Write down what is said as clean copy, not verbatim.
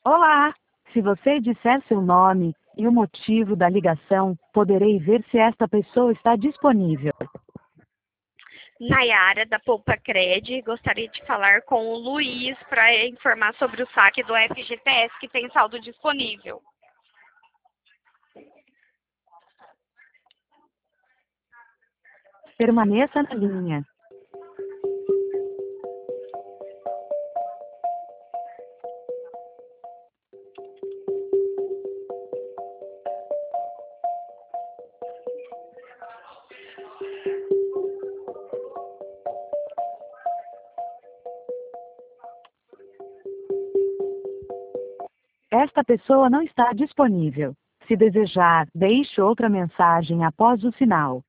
Olá! Se você disser seu nome e o motivo da ligação, poderei ver se esta pessoa está disponível. Nayara, da Poupa Cred, gostaria de falar com o Luiz para informar sobre o saque do FGTS que tem saldo disponível. Permaneça na linha. Esta pessoa não está disponível. Se desejar, deixe outra mensagem após o sinal.